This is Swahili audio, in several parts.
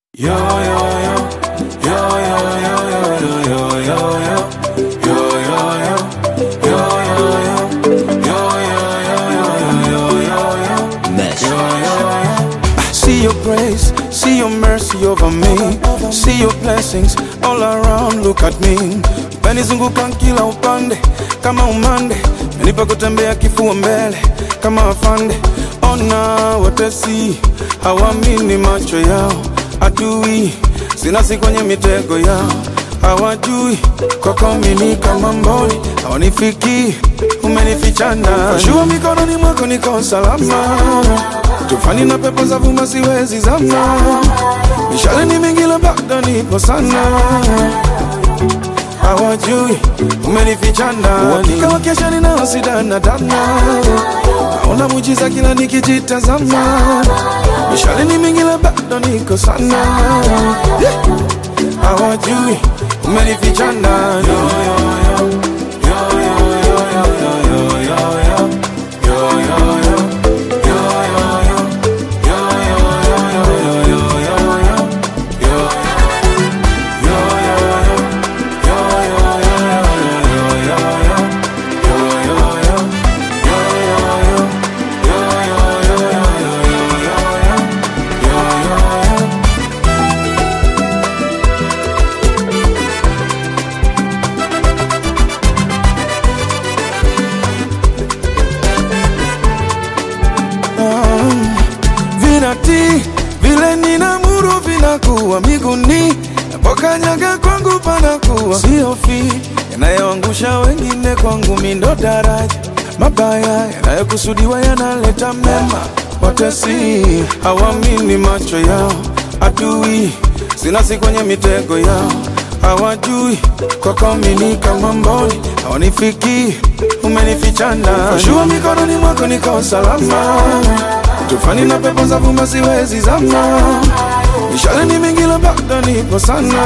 Yo yo yo, yo yo yo yo yo yo yo yo yo yo yo. See your grace, see your mercy over me, see your blessings all around. Look at me, umenizunguka kila upande kama umande, umenipa kutembea kifua mbele kama afande. Ona watesi hawamini macho yao, adui sinasi kwenye mitego yao, hawajui kwako mimi kama mboni, hawanifiki umenifichana. Shua mikononi mwako niko salama, tufani na pepo za vuma siwezi zama, mishale ni mingi la bado nipo sana, hawajui umenifichana. Wakika wakesha ninao sidana dana, naona mujiza kila nikijitazama, mishale ni mingi la bado niko sana, hawajui umenifichana. Vile ninamuru vinakuwa miguni, napokanyaga kwangu panakuwa siofi. Yanayoangusha wengine kwangu mindo daraja, mabaya yanayokusudiwa yanaleta mema. Watesi hawamini macho yao, adui sinasi kwenye mitego yao, hawajui kwako mimi kama mboni, hawanifiki umenifichana. Shua mikononi mwako niko salama, tufani na pepo za vuma siwezi zama, mishale ni mingi la bado nipo sana,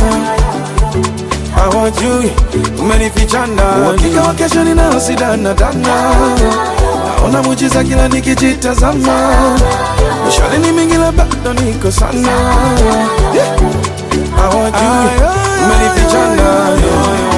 hawajui umenifichana. Wakika wakesha ninao sidana dana, naona mujiza kila nikijitazama, mishale ni mingi la bado niko sana, hawajui umenifichana.